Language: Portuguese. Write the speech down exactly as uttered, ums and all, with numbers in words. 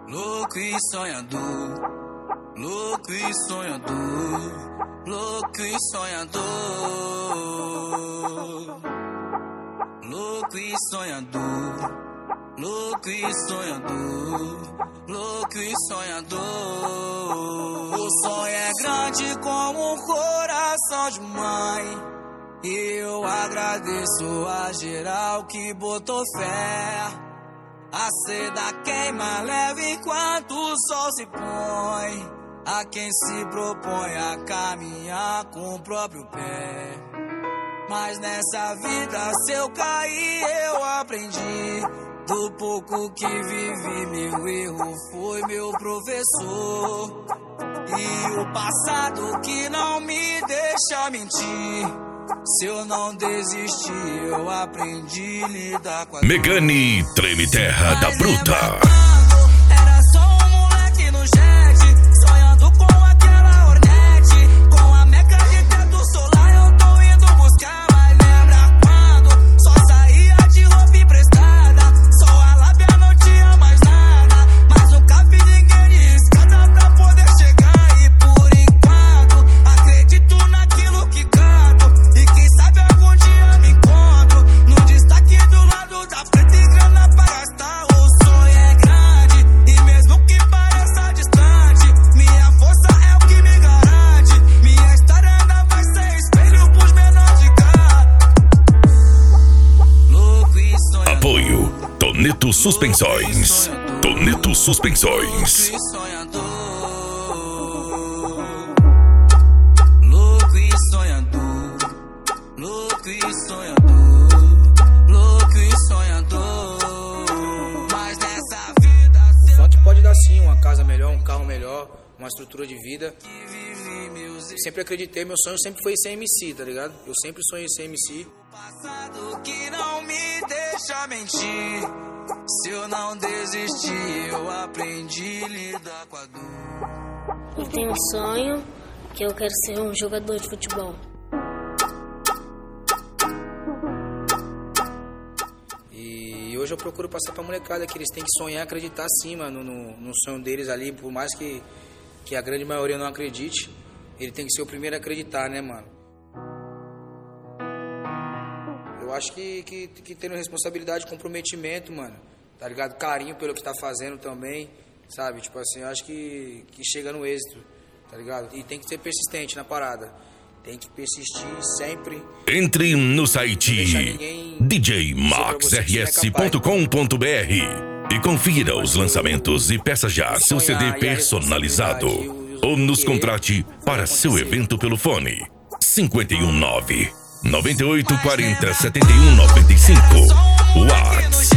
louco e sonhador, louco e sonhador, louco e sonhador, louco e sonhador, louco e sonhador, louco e sonhador. O sonho é grande como um coração de mãe. Eu agradeço a geral que botou fé. A seda queima leve enquanto o sol se põe. A quem se propõe a caminhar com o próprio pé. Mas nessa vida, se eu cair, eu aprendi. Do pouco que vivi, meu erro foi meu professor. E o passado que não me deixa mentir. Se eu não desistir, eu aprendi a lidar com a Megane Treme Terra da Bruta. Era só um moleque no jet, sonhando com aquela Hornet, com a meca de teto solar, eu tô indo buscar. Mas lembra quando só saía de roupa emprestada, só a lábia não tinha mais nada, mas nunca vi ninguém de escada pra poder chegar. E por enquanto acredito naquilo que canto, e quem sabe algum dia me encontro no destaque do lado da frente e grana pra gastar. O sonho é grande e mesmo que pareça distante, minha força é o que me garante. Minha história ainda vai ser espelho pros menores de cá. Louco e sonhador, Apoio Toneto Suspensões. Toneto Suspensões. louco e sonhador, louco e sonhador, louco e sonhador, louco e sonhador. Mas nessa vida O funk pode dar sim uma casa melhor, um carro melhor, uma estrutura de vida. que vivi meus Sempre acreditei, meu sonho sempre foi ser M C, tá ligado? Eu sempre sonhei ser M C. passado que não me deixa mentir. Se eu não desistir, eu aprendi a lidar com a dor. Eu tenho um sonho que eu quero ser um jogador de futebol. E hoje eu procuro passar pra molecada que eles têm que sonhar e acreditar sim, mano, no, no sonho deles ali. Por mais que, que a grande maioria não acredite, ele tem que ser o primeiro a acreditar, né, mano? Eu acho que, que, que tendo responsabilidade, comprometimento, mano, tá ligado? Carinho pelo que tá fazendo também, sabe? Tipo assim, eu acho que, que chega no êxito, tá ligado? E tem que ser persistente na parada. Tem que persistir sempre. Entre no site d j max r s ponto com ponto b r e confira os lançamentos e peça já seu C D personalizado. Ou nos contrate para seu evento pelo fone cinco um nove, nove oito quatro zero, sete um nove cinco. WhatsApp